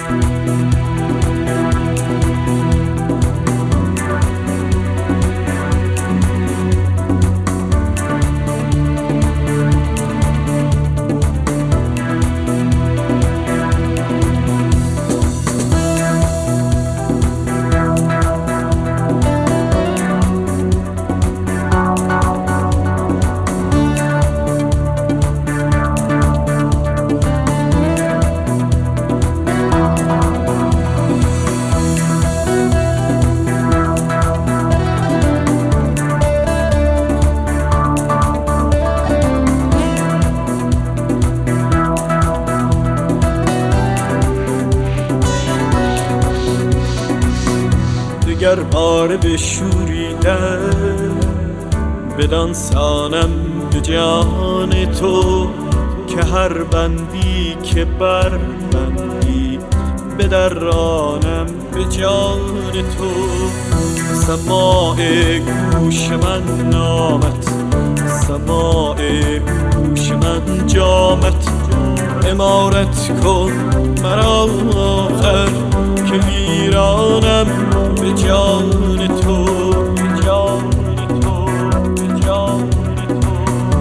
گر بار بشوریدم بدانسانم به جان تو، که هر بندی که بر بندی بدرانم به جان تو. سماع گوش من نامت، سماع گوش من جامت، عمارت کن مرا آخر که ویرانم به جان تو، به جان تو، به جان تو.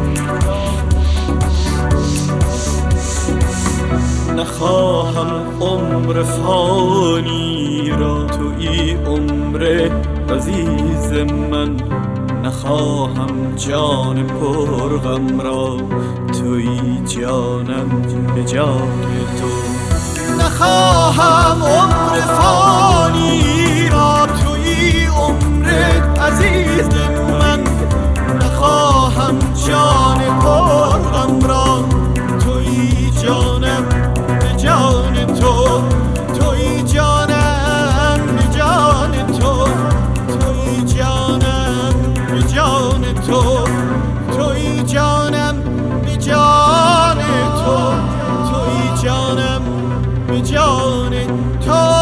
نخواهم عمر فانی را تویی عمر عزیز من، نخواهم جان پرغم را تویی جانم به جان تو. نخواهم عمر فانی را تویی عمر عزیز من، نخواهم جان پرغم را تویی جانم به جان تو، تویی جانم به جان تو، تویی جانم به جان تو، تویی جانم به جان تو، تویی جانم به جان تو.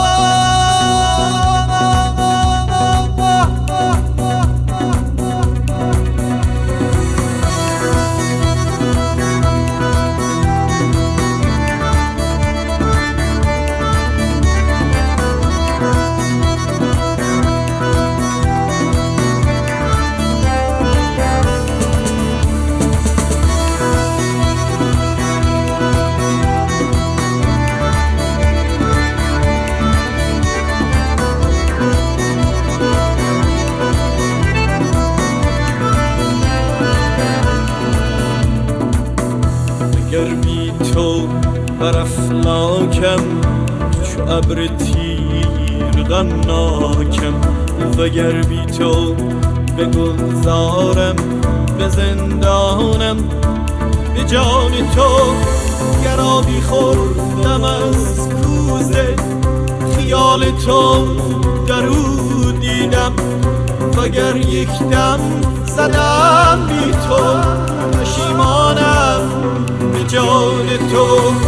گر بی تو بر افلاکم چو ابر تیر غمناکم، وگر بی تو به گلزارم به زندانم به جان تو. گر آبی خوردم از کوزه خیال تو در او دیدم، وگر یک دم زدم بی تو پشیمانم به جان تو،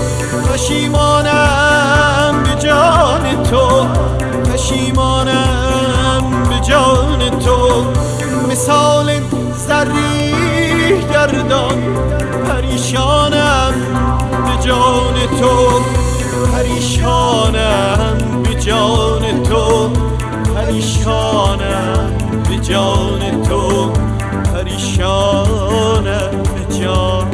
پشیمانم به جان تو، پشیمانم به جان تو. مثال زری گردان پریشانم به جان تو، پریشانم به جان تو، پریشانم به جان تو، پریشانم به جان.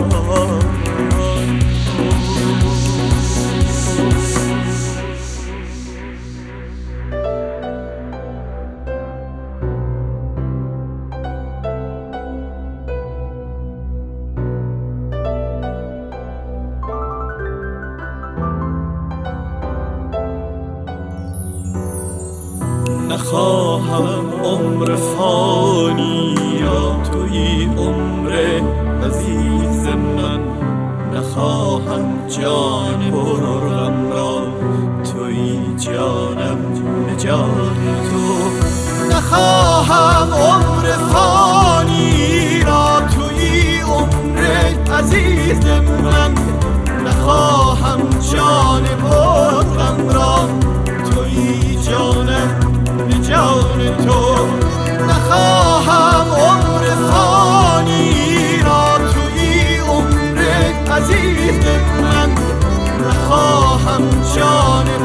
نخواهم عمر فانی را تویی عمر عزیز من، نخواهم جان پرغم را تویی جانم به جان تو. نخواهم عمر فانی را تویی عمر عزیز من، نخواهم جان پرغم را تویی جانم به جان تو. نخواهم عمر فانی را تویی عمر عزیز من، نخواهم جان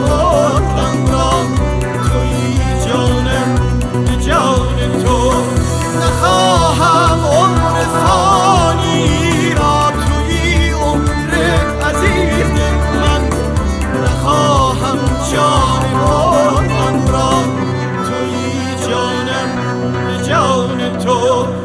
تو